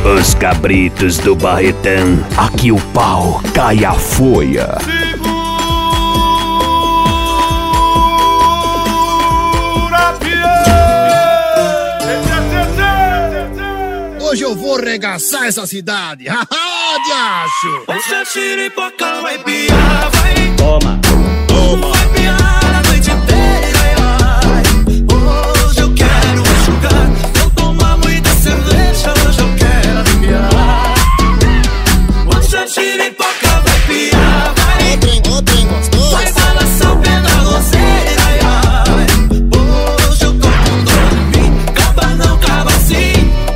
Os cabritos do Barretão, aqui o pau cai a folha. Hoje eu vou regaçar essa cidade. Haha, diacho! Essa xiripoca vai piar, vai. Toma, toma. Vai piar a noite inteira, ai. Hoje eu quero enxugar. Vou tomar muita cerveja, hoje eu quero aliviar. Hoje a xiripoca vai piar, vai. Ô trem gostoso. Vai balançar o pé da roseira, ai. Hoje eu tô com dor em mim. Caba não, caba sim.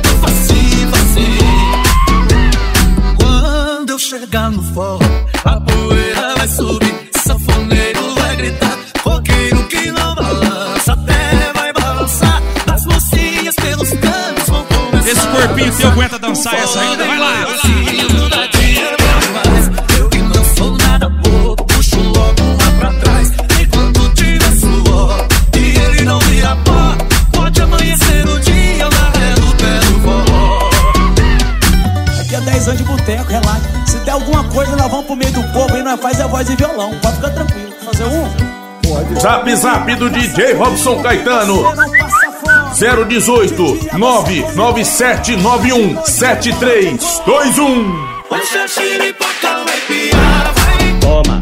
Quando eu chegar no forró, a poeira vai subir, sanfoneiro vai gritar, roqueiro que não balança, até vai balançar, as mocinhas pelos canos vão começar. Esse corpinho teu aguenta dançar essa ainda? Vai lá, vai lá. Eu que não sou nada bobo, puxo logo uma pra trás, enquanto tiver suor, e ele não vira pó, pode amanhecer o dia na ré do pé do forró. Aqui é 10 anos de boteco, relaxa. Se der alguma coisa, nós vamos pro meio do povo e nós faz a voz e violão. Pode ficar tranquilo. Fazer um? Pode. Zap Zap do DJ Robson Caetano. 018 99791 7321. Hoje a xiripoca vai piar, vai. Toma.